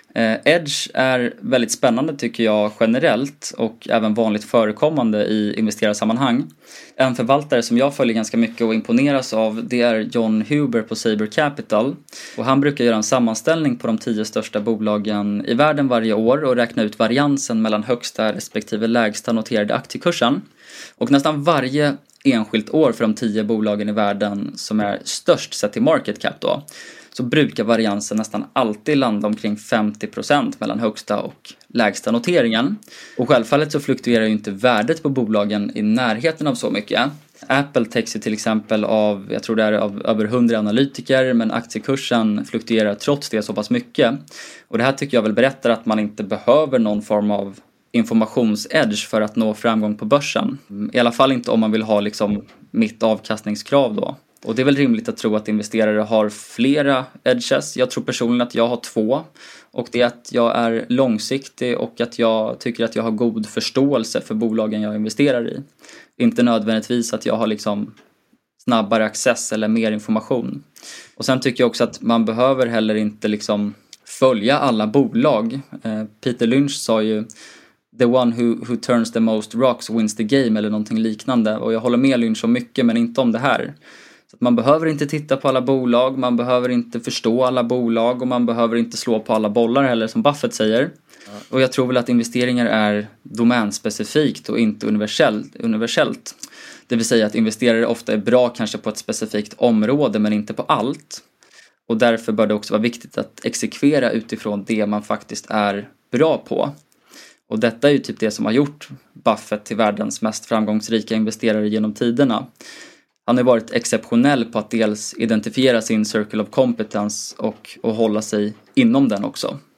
Edge är väldigt spännande tycker jag generellt och även vanligt förekommande i investerarsammanhang. En förvaltare som jag följer ganska mycket och imponeras av, det är John Huber på Saber Capital. Och han brukar göra en sammanställning på de 10 största bolagen i världen varje år och räkna ut variansen mellan högsta respektive lägsta noterade aktiekursen. Och nästan varje enskilt år för de 10 bolagen i världen som är störst sett till market cap då, så brukar variansen nästan alltid landa omkring 50% mellan högsta och lägsta noteringen. Och självfallet så fluktuerar ju inte värdet på bolagen i närheten av så mycket. Apple täcks ju till exempel av, jag tror det är av över 100 analytiker, men aktiekursen fluktuerar trots det så pass mycket. Och det här tycker jag väl berättar att man inte behöver någon form av informations-edge för att nå framgång på börsen. I alla fall inte om man vill ha liksom mitt avkastningskrav då. Och det är väl rimligt att tro att investerare har flera edges. Jag tror personligen att jag har 2. Och det är att jag är långsiktig och att jag tycker att jag har god förståelse för bolagen jag investerar i. Inte nödvändigtvis att jag har liksom snabbare access eller mer information. Och sen tycker jag också att man behöver heller inte liksom följa alla bolag. Peter Lynch sa ju "The one who turns the most rocks wins the game" eller någonting liknande. Och jag håller med Lynch om mycket men inte om det här. Så att man behöver inte titta på alla bolag, man behöver inte förstå alla bolag och man behöver inte slå på alla bollar heller som Buffett säger. Och jag tror väl att investeringar är domänspecifikt och inte universellt. Det vill säga att investerare ofta är bra kanske på ett specifikt område men inte på allt. Och därför bör det också vara viktigt att exekvera utifrån det man faktiskt är bra på. Och detta är ju typ det som har gjort Buffett till världens mest framgångsrika investerare genom tiderna. Han har varit exceptionell på att dels identifiera sin circle of competence och hålla sig inom den också.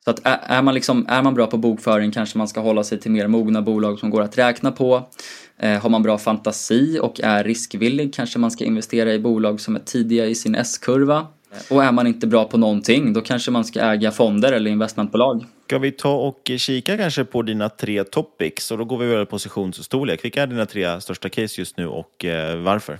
Så att är man bra på bokföring kanske man ska hålla sig till mer mogna bolag som går att räkna på. Har man bra fantasi och är riskvillig kanske man ska investera i bolag som är tidiga i sin S-kurva. Och är man inte bra på någonting då kanske man ska äga fonder eller investmentbolag. Ska vi ta och kika kanske på dina 3 topics? Och då går vi över positionsstorlek. Vilka är dina 3 största case just nu och varför?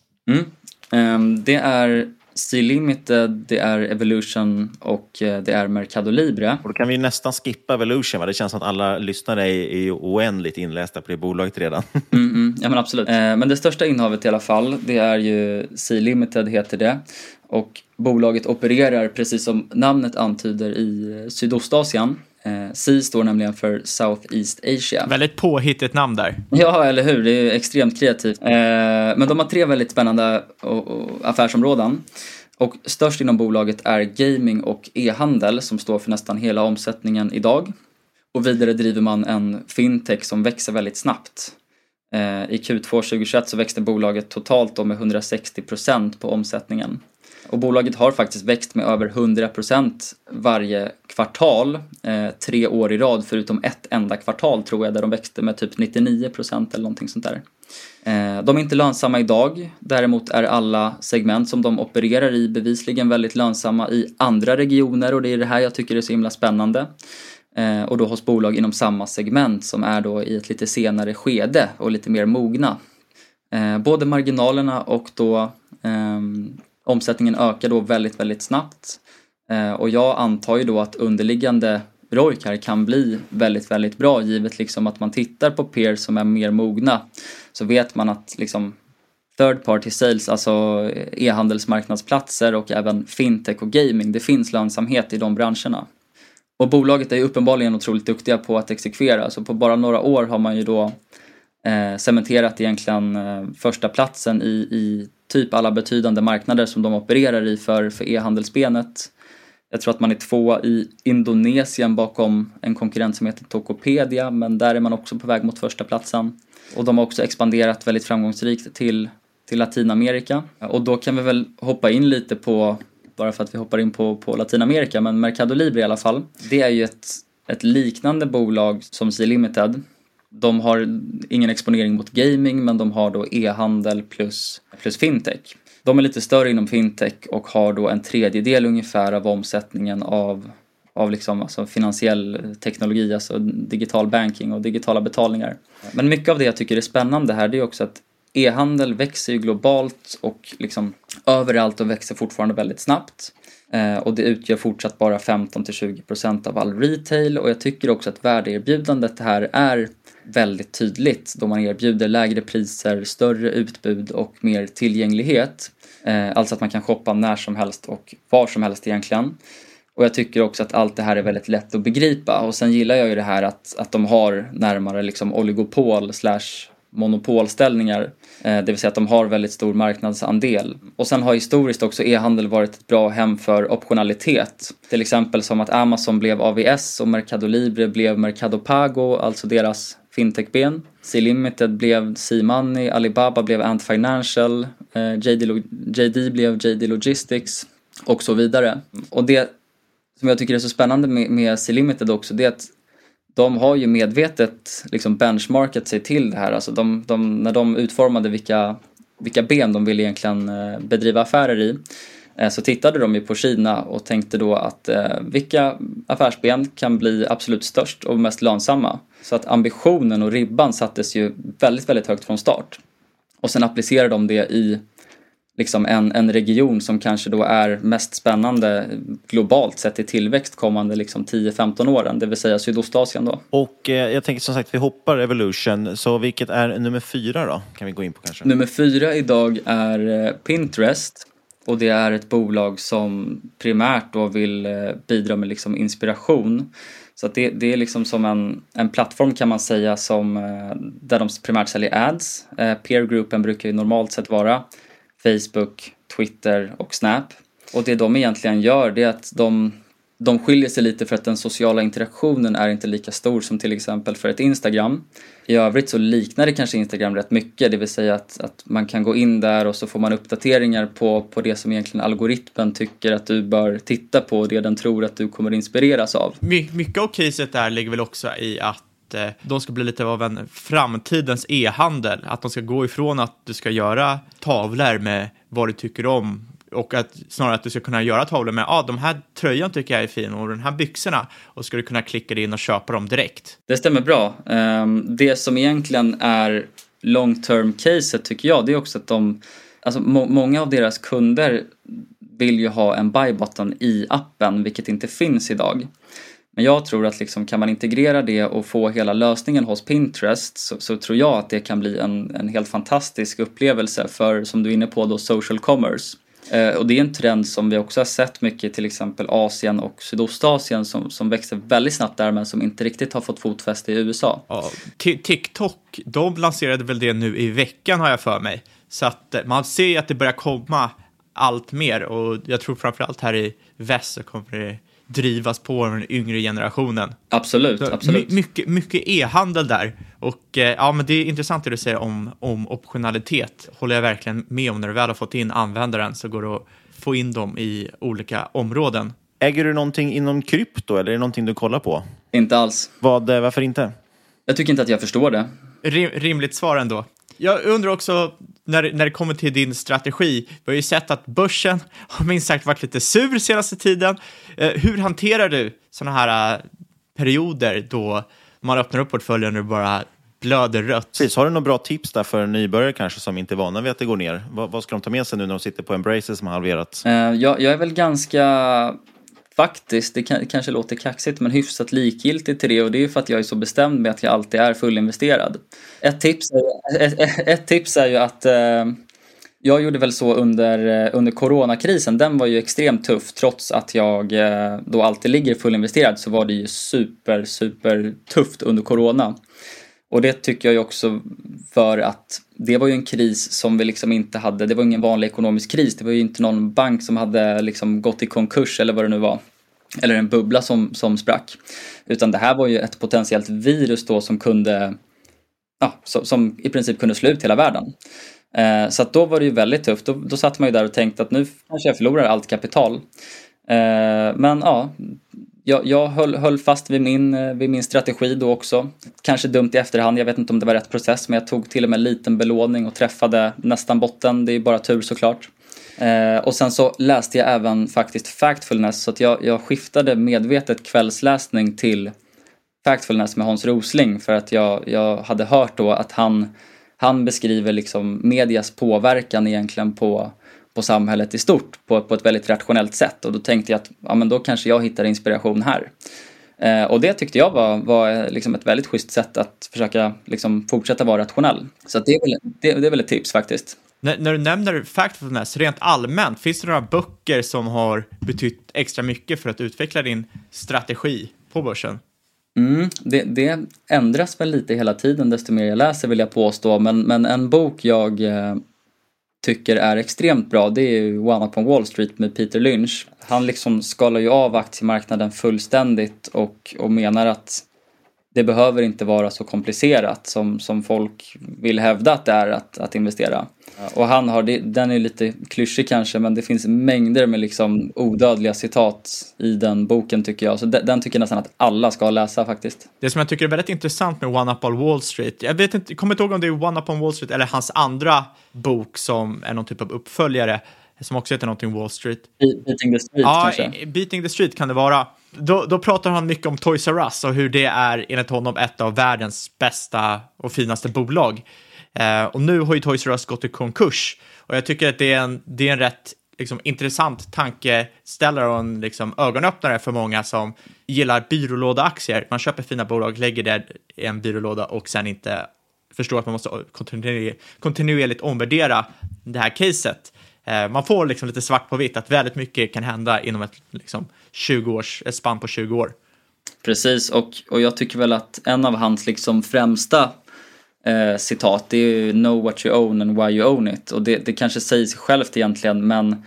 Det är C-Limited, det är Evolution och det är Mercado Libre. Och då kan vi nästan skippa Evolution, va? Det känns som att alla lyssnare är oändligt inlästa på det bolaget redan. Ja men absolut. Men det största innehavet i alla fall, det är ju C-Limited heter det. Och bolaget opererar precis som namnet antyder i Sydostasien. C står nämligen för Southeast Asia. Väldigt påhittigt namn där. Ja, eller hur? Det är extremt kreativt. Men de har 3 väldigt spännande affärsområden. Och störst inom bolaget är gaming och e-handel som står för nästan hela omsättningen idag. Och vidare driver man en fintech som växer väldigt snabbt. I Q2 2021 så växte bolaget totalt med 160% på omsättningen. Och bolaget har faktiskt växt med över 100% varje kvartal 3 år i rad förutom ett enda kvartal tror jag där de växte med typ 99% eller någonting sånt där. De är inte lönsamma idag, däremot är alla segment som de opererar i bevisligen väldigt lönsamma i andra regioner och det är det här jag tycker är så himla spännande. Och då hos bolag inom samma segment som är då i ett lite senare skede och lite mer mogna. Både marginalerna och då omsättningen ökar då väldigt, väldigt snabbt. Och jag antar ju då att underliggande ROIC här kan bli väldigt, väldigt bra givet liksom att man tittar på peers som är mer mogna. Så vet man att liksom third party sales, alltså e-handelsmarknadsplatser och även fintech och gaming, det finns lönsamhet i de branscherna. Och bolaget är ju uppenbarligen otroligt duktiga på att exekvera. Så på bara några år har man ju då cementerat egentligen första platsen i typ alla betydande marknader som de opererar i för e-handelsbenet. Jag tror att man är 2 i Indonesien bakom en konkurrent som heter Tokopedia, men där är man också på väg mot första platsen. Och de har också expanderat väldigt framgångsrikt till Latinamerika. Och då kan vi väl hoppa in lite på, bara för att vi hoppar in på Latinamerika, men Mercado Libre i alla fall. Det är ju ett liknande bolag som C-Limited. De har ingen exponering mot gaming, men de har då e-handel plus fintech. De är lite större inom fintech och har då 1/3 ungefär av omsättningen av liksom, alltså finansiell teknologi, alltså digital banking och digitala betalningar. Men mycket av det jag tycker är spännande här, det är också att e-handel växer ju globalt och liksom överallt och växer fortfarande väldigt snabbt. Och det utgör fortsatt bara 15-20% av all retail, och jag tycker också att värdeerbjudandet här är väldigt tydligt då man erbjuder lägre priser, större utbud och mer tillgänglighet. Alltså att man kan shoppa när som helst och var som helst egentligen. Och jag tycker också att allt det här är väldigt lätt att begripa. Och sen gillar jag ju det här att de har närmare liksom oligopol/monopolställningar. Det vill säga att de har väldigt stor marknadsandel. Och sen har historiskt också e-handel varit ett bra hem för optionalitet. Till exempel som att Amazon blev AVS och Mercado Libre blev Mercado Pago, alltså deras fintech-ben. C-Limited blev C-Money, Alibaba blev Ant Financial, JD blev JD Logistics och så vidare. Och det som jag tycker är så spännande med C-Limited också, det är att de har ju medvetet liksom benchmarkat sig till det här. Alltså när de utformade vilka ben de vill egentligen bedriva affärer i, så tittade de ju på Kina och tänkte då att vilka affärsben kan bli absolut störst och mest lönsamma. Så att ambitionen och ribban sattes ju väldigt, väldigt högt från start. Och sen applicerade de det i liksom en region som kanske då är mest spännande globalt sett i tillväxt kommande liksom 10-15 åren, det vill säga Sydostasien då. Och jag tänker som sagt, vi hoppar Evolution, så vilket är nummer 4 då? Kan vi gå in på kanske? Nummer 4 idag är Pinterest, och det är ett bolag som primärt då vill bidra med liksom inspiration. Så att det är liksom som en plattform kan man säga som där de primärt säljer ads. Peergroupen brukar ju normalt sett vara Facebook, Twitter och Snap. Och det de egentligen gör, det är att De skiljer sig lite för att den sociala interaktionen är inte lika stor som till exempel för ett Instagram. I övrigt så liknar det kanske Instagram rätt mycket, det vill säga att man kan gå in där och så får man uppdateringar på det som egentligen algoritmen tycker att du bör titta på och det den tror att du kommer inspireras av. Mycket av caset där ligger väl också i att de ska bli lite av en framtidens e-handel. Att de ska gå ifrån att du ska göra tavlor med vad du tycker om och att snarare att du ska kunna göra tavlor med de här tröjan tycker jag är fin och den här byxorna och ska du kunna klicka in och köpa dem direkt. Det stämmer bra. Det som egentligen är long term caset tycker jag, det är också att många av deras kunder vill ju ha en buy button i appen, vilket inte finns idag. Men jag tror att liksom, kan man integrera det och få hela lösningen hos Pinterest så tror jag att det kan bli en helt fantastisk upplevelse för, som du är inne på då, social commerce. Och det är en trend som vi också har sett mycket i till exempel Asien och Sydostasien som växer väldigt snabbt där men som inte riktigt har fått fotfäste i USA. Ja, TikTok, de lanserade väl det nu i veckan har jag för mig. Så att man ser att det börjar komma allt mer och jag tror framförallt här i väst så kommer det drivas på den yngre generationen. Absolut, absolut. Mycket e-handel där. Och men det är intressant det du säger om optionalitet. Håller jag verkligen med om. När du väl har fått in användaren så går det att få in dem i olika områden. Äger du någonting inom krypto eller är det någonting du kollar på? Inte alls. Varför inte? Jag tycker inte att jag förstår det. Rimligt svar ändå. Jag undrar också, när det kommer till din strategi, vi har ju sett att börsen har minst sagt varit lite sur senaste tiden. Hur hanterar du sådana här perioder då man öppnar upp portföljen och det bara blöder rött? Precis, har du några bra tips där för nybörjare kanske som inte är vana vid att det går ner? Vad ska de ta med sig nu när de sitter på Embracer som har halverat? Jag är väl ganska... Faktiskt, det kanske låter kaxigt men hyfsat likgiltigt till det och det är för att jag är så bestämd med att jag alltid är fullinvesterad. Ett tips är ju att jag gjorde väl så under coronakrisen, den var ju extremt tuff trots att jag då alltid ligger fullinvesterad så var det ju super tufft under corona. Och det tycker jag ju också för att det var ju en kris som vi liksom inte hade, det var ingen vanlig ekonomisk kris, det var ju inte någon bank som hade liksom gått i konkurs eller vad det nu var, eller en bubbla som sprack, utan det här var ju ett potentiellt virus då som kunde, som i princip kunde slå ut hela världen. Så att då var det ju väldigt tufft, då satt man ju där och tänkte att nu kanske jag förlorar allt kapital. Men ja, jag höll fast vid min strategi då också. Kanske dumt i efterhand, jag vet inte om det var rätt process, men jag tog till och med en liten belåning och träffade nästan botten. Det är bara tur såklart. Och sen så läste jag även faktiskt Factfulness, så att jag skiftade medvetet kvällsläsning till Factfulness med Hans Rosling för att jag hade hört då att han beskriver liksom medias påverkan egentligen på samhället i stort på ett väldigt rationellt sätt, och då tänkte jag att men då kanske jag hittar inspiration här. Och det tyckte jag var liksom ett väldigt schysst sätt att försöka liksom fortsätta vara rationell. Så att det är väl ett tips faktiskt. När du nämner Factfulness rent allmänt, finns det några böcker som har betytt extra mycket för att utveckla din strategi på börsen? Det ändras väl lite hela tiden desto mer jag läser, vill jag påstå, men en bok jag tycker är extremt bra, det är ju One Up on Wall Street med Peter Lynch. Han liksom skalar ju av aktiemarknaden fullständigt och menar att det behöver inte vara så komplicerat som folk vill hävda att det är att investera. Och han har, den är lite klyschig kanske, men det finns mängder med liksom odödliga citat i den boken tycker jag. Så den tycker jag nästan att alla ska läsa faktiskt. Det som jag tycker är väldigt intressant med One Up on Wall Street, jag kommer inte ihåg om det är One Up on Wall Street eller hans andra bok som är någon typ av uppföljare som också heter någonting Wall Street. Beating the Street kanske. Beating the Street kan det vara. Då pratar han mycket om Toys R Us och hur det är enligt honom ett av världens bästa och finaste bolag. Och nu har ju Toys R Us gått i konkurs. Och jag tycker att det är en rätt liksom, intressant tankeställare och en liksom, ögonöppnare för många som gillar byrålådaaktier. Man köper fina bolag, lägger det i en byrålåda och sen inte förstår att man måste kontinuerligt omvärdera det här caset. Man får liksom lite svart på vitt att väldigt mycket kan hända inom ett liksom ett spann på 20 år. Precis, och jag tycker väl att en av hans liksom främsta citat, det är ju know what you own and why you own it. Och det kanske säger sig självt egentligen, men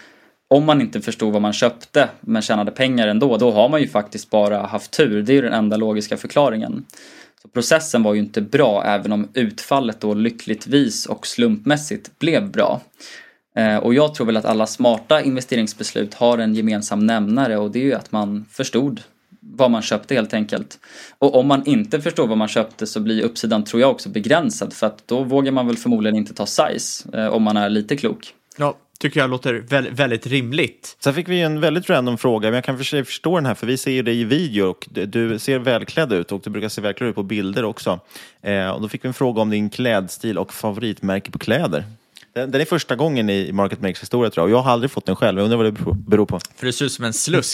om man inte förstod vad man köpte men tjänade pengar ändå, då har man ju faktiskt bara haft tur. Det är ju den enda logiska förklaringen. Så processen var ju inte bra, även om utfallet då lyckligtvis och slumpmässigt blev bra. Och jag tror väl att alla smarta investeringsbeslut har en gemensam nämnare, och det är ju att man förstod vad man köpte helt enkelt. Och om man inte förstår vad man köpte så blir uppsidan, tror jag, också begränsad, för att då vågar man väl förmodligen inte ta size om man är lite klok. Ja, tycker jag låter väldigt rimligt. Sen fick vi en väldigt random fråga, men jag kan förstå den här, för vi ser ju dig i video och du ser välklädd ut, och du brukar se välklädd ut på bilder också. Och då fick vi en fråga om din klädstil och favoritmärke på kläder. Den är första gången i Market Makers historia, tror jag. Och jag har aldrig fått den själv. Jag undrar vad det beror på. För det ser ut som en slusk.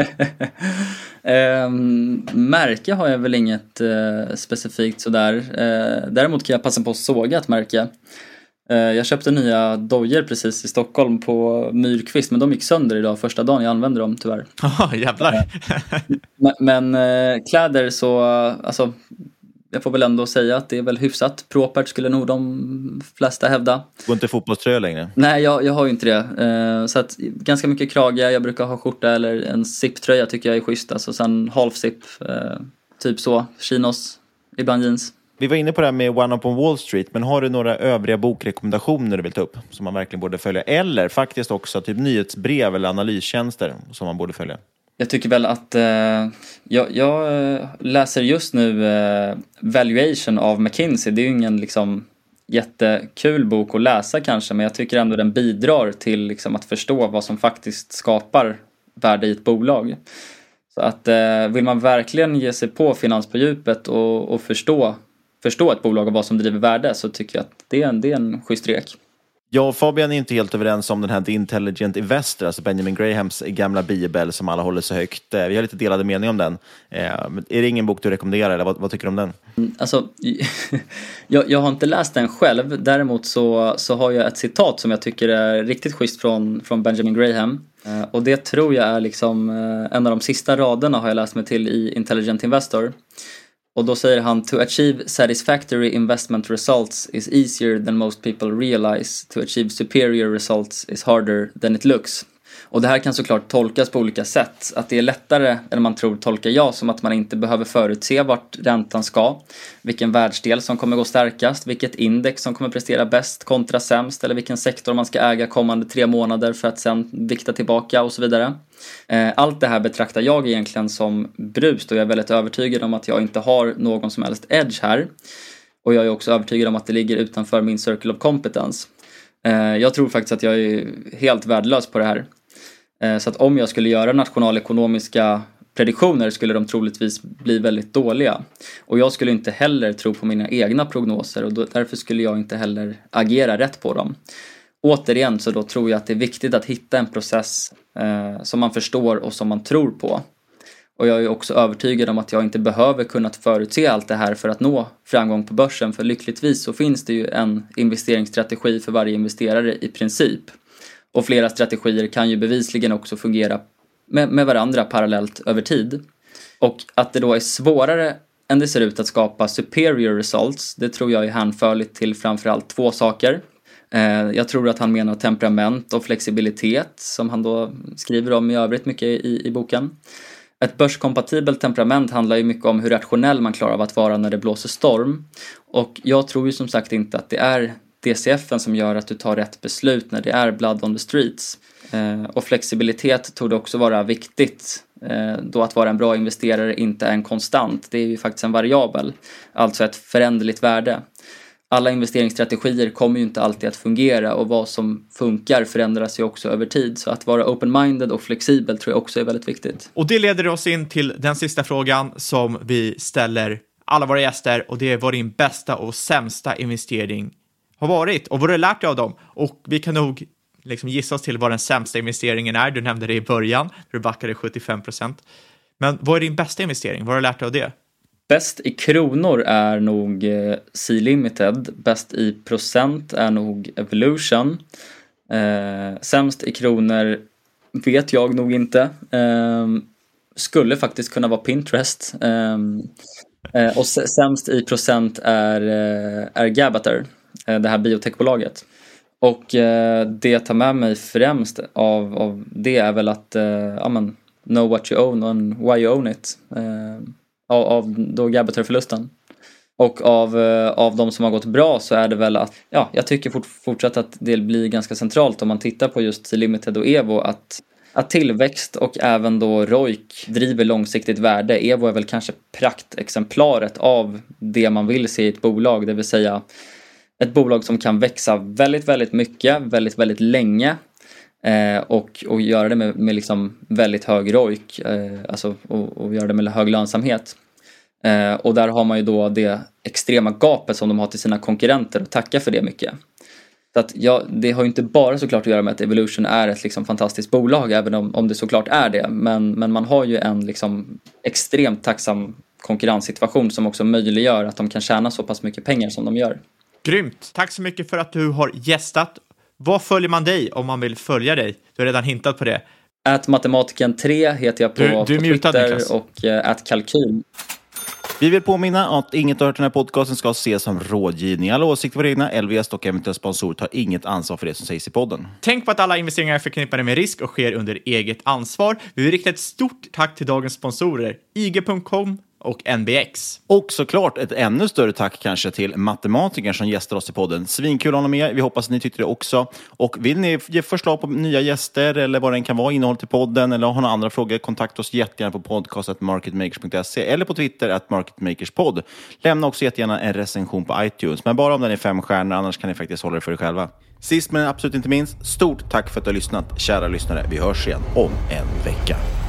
Märke har jag väl inget specifikt sådär. Däremot kan jag passa på att såga ett märke. Jag köpte nya dojor precis i Stockholm på Myrkvist, men de gick sönder idag, första dagen jag använde dem tyvärr. Jävlar. Men kläder så, alltså, jag får väl ändå säga att det är väl hyfsat propert, skulle nog de flesta hävda. Går inte fotbollströja längre? Nej, jag har ju inte det. Så att ganska mycket krage, jag brukar ha skjorta eller en zip-tröja tycker jag är schysst. Alltså sen half-zip, typ så, chinos, ibland jeans. Vi var inne på det här med One Up on Wall Street, men har du några övriga bokrekommendationer du vill ta upp som man verkligen borde följa? Eller faktiskt också typ nyhetsbrev eller analystjänster som man borde följa? Jag tycker väl att jag läser just nu Valuation av McKinsey. Det är ju ingen liksom jättekul bok att läsa kanske, men jag tycker ändå den bidrar till liksom att förstå vad som faktiskt skapar värde i ett bolag. Så att vill man verkligen ge sig på finans på djupet och förstå ett bolag och vad som driver värde, så tycker jag att det är en schysst rek. Jag och Fabian är inte helt överens om den här The Intelligent Investor, alltså Benjamin Grahams gamla bibel som alla håller så högt. Vi har lite delade mening om den. Är det ingen bok du rekommenderar, eller vad tycker du om den? Alltså, jag har inte läst den själv. Däremot så har jag ett citat som jag tycker är riktigt schysst från Benjamin Graham. Och det tror jag är liksom en av de sista raderna har jag läst mig till i Intelligent Investor. Och då säger han: "To achieve satisfactory investment results is easier than most people realize. To achieve superior results is harder than it looks." Och det här kan såklart tolkas på olika sätt. Att det är lättare än man tror tolkar jag som att man inte behöver förutse vart räntan ska, vilken världsdel som kommer gå starkast, vilket index som kommer prestera bäst kontra sämst, eller vilken sektor man ska äga kommande 3 månader för att sen vikta tillbaka och så vidare. Allt det här betraktar jag egentligen som brust, och jag är väldigt övertygad om att jag inte har någon som helst edge här. Och jag är också övertygad om att det ligger utanför min circle of competence. Jag tror faktiskt att jag är helt värdelös på det här. Så att om jag skulle göra nationalekonomiska prediktioner skulle de troligtvis bli väldigt dåliga. Och jag skulle inte heller tro på mina egna prognoser, och därför skulle jag inte heller agera rätt på dem. Återigen så då tror jag att det är viktigt att hitta en process som man förstår och som man tror på. Och jag är också övertygad om att jag inte behöver kunnat förutse allt det här för att nå framgång på börsen. För lyckligtvis så finns det ju en investeringsstrategi för varje investerare i princip. Och flera strategier kan ju bevisligen också fungera med varandra parallellt över tid. Och att det då är svårare än det ser ut att skapa superior results, det tror jag är hänförligt till framförallt 2 saker. Jag tror att han menar temperament och flexibilitet, som han då skriver om i övrigt mycket i boken. Ett börskompatibelt temperament handlar ju mycket om hur rationell man klarar av att vara när det blåser storm. Och jag tror ju som sagt inte att det är DCF:en som gör att du tar rätt beslut när det är blood on the streets. Och flexibilitet torde också vara viktigt, då att vara en bra investerare inte är en konstant. Det är ju faktiskt en variabel, alltså ett föränderligt värde. Alla investeringsstrategier kommer ju inte alltid att fungera, och vad som funkar förändras ju också över tid. Så att vara open-minded och flexibel tror jag också är väldigt viktigt. Och det leder oss in till den sista frågan som vi ställer alla våra gäster, och det är: vad din bästa och sämsta investering har varit och vad du har lärt dig av dem. Och vi kan nog liksom gissa oss till vad den sämsta investeringen är. Du nämnde det i början, du backade 75%. Men vad är din bästa investering? Vad har du lärt dig av det? Bäst i kronor är nog C-Limited. Bäst i procent är nog Evolution. Sämst i kronor vet jag nog inte. Skulle faktiskt kunna vara Pinterest. Och sämst i procent är Gabater, det här biotechbolaget. Och det jag tar med mig främst av det är väl att know what you own and why you own it. Av då Gaboteur-förlusten. Och av de som har gått bra så är det väl att, jag tycker fortsatt att det blir ganska centralt om man tittar på just Limited och Evo att tillväxt och även då ROIC driver långsiktigt värde. Evo är väl kanske praktexemplaret av det man vill se i ett bolag, det vill säga ett bolag som kan växa väldigt, väldigt mycket, väldigt, väldigt länge och göra det med liksom väldigt hög ROIC, och göra det med hög lönsamhet. Och där har man ju då det extrema gapet som de har till sina konkurrenter och tacka för det mycket. Så att det har ju inte bara såklart att göra med att Evolution är ett liksom fantastiskt bolag, även om det såklart är det. Men man har ju en liksom extremt tacksam konkurrenssituation som också möjliggör att de kan tjäna så pass mycket pengar som de gör. Grymt! Tack så mycket för att du har gästat. Vad följer man dig om man vill följa dig? Du har redan hintat på det. @matematiken3 heter jag på Twitter mutad, och @kalkyl. Vi vill påminna att inget av den här podcasten ska ses som rådgivning. Alla åsikter var egna. LVS och eventuella sponsorer tar inget ansvar för det som sägs i podden. Tänk på att alla investeringar är förknippade med risk och sker under eget ansvar. Vi vill rikta ett stort tack till dagens sponsorer, IG.com och NBX. Och såklart ett ännu större tack kanske till Matematiken som gästar oss i podden. Svinkul att ha med. Vi hoppas att ni tyckte det också. Och vill ni ge förslag på nya gäster eller vad den kan vara, innehåll till podden eller har några andra frågor, kontakta oss jättegärna på podcast@marketmakers.se eller på Twitter @marketmakerspod. Lämna också jättegärna en recension på iTunes, men bara om den är 5 stjärnor, annars kan ni faktiskt hålla det för er själva. Sist men absolut inte minst, stort tack för att du har lyssnat, kära lyssnare. Vi hörs igen om en vecka.